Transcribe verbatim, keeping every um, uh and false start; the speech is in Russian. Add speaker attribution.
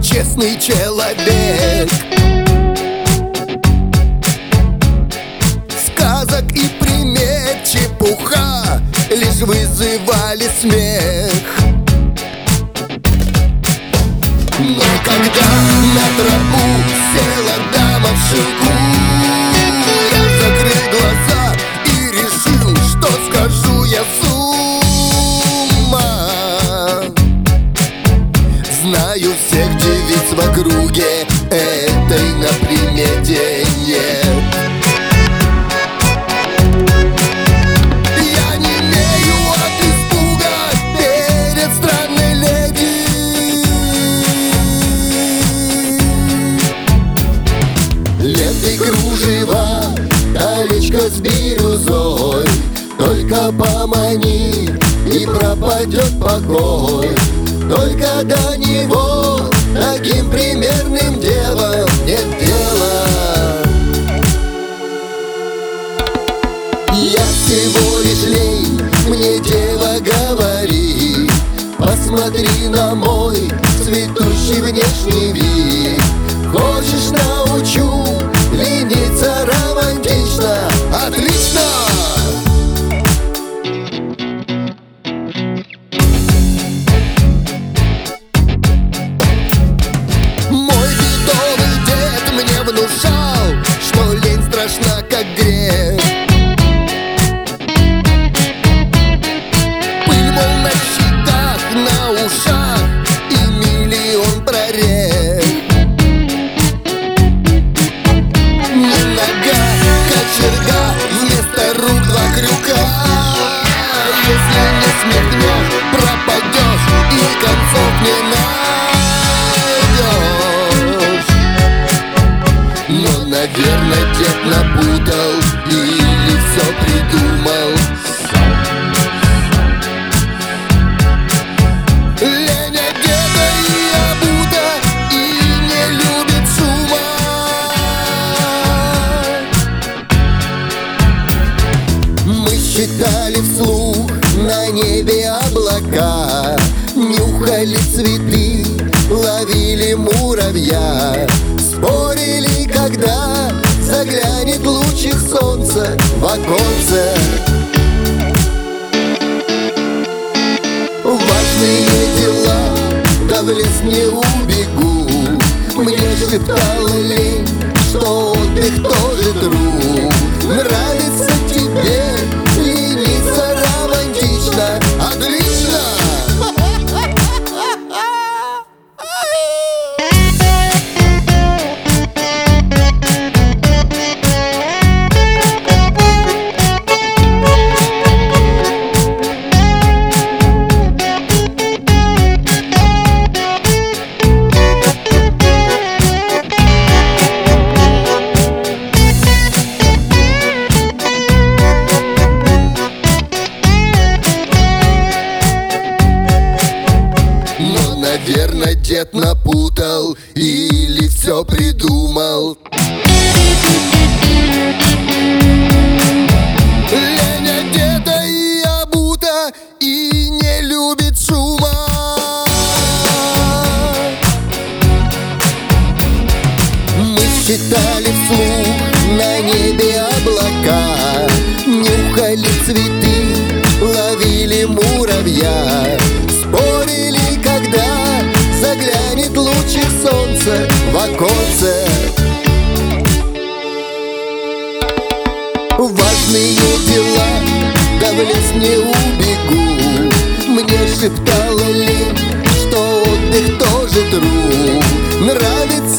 Speaker 1: честный человек. Сказок и примет чепуха лишь вызывали смех. Но когда на тропу села дама в шелку, я закрыл глаза и решил, что скажу я с ума. Знаю всех девиц в округе, этой на примете нет. Ленты, кружева, колечко с бирюзой, только помани, и пропадет покой. Только до него таким примерным девам нет дела. Я всего лишь лень, мне дева говорит: посмотри на мой цветущий внешний вид. Хочешь, научу лениться романтично? Отлично! Мой бедовый дед мне внушал, что лень страшна, как грех. Пыль, мол, на щеках, на ушах и миллион прорех. Вместо рук два крюка. Если не смехнешь, пропадешь и концов не найдешь. Но, наверное, дед напутал или все придумал. Лень одета и обута и не любит шума. Мы считали вслух на небе облака, нюхали цветы, ловили муравья, спорили, когда заглянет лучик солнца в оконце. Важные дела, да в лес не убегу. Мне шептала лень, что отдых тоже труд. Нравится тебе лениться романтично? Отлично! Наверное, дед напутал или все придумал. Лень одета и обута и не любит шума. Мы считали вслух на небе облака, нюхали цветы, ловили муравья, спорили, когда заглянет лучик солнца в оконце. Важные дела, да в лес не убегу. Мне шептала лень, что отдых тоже труд. Нравится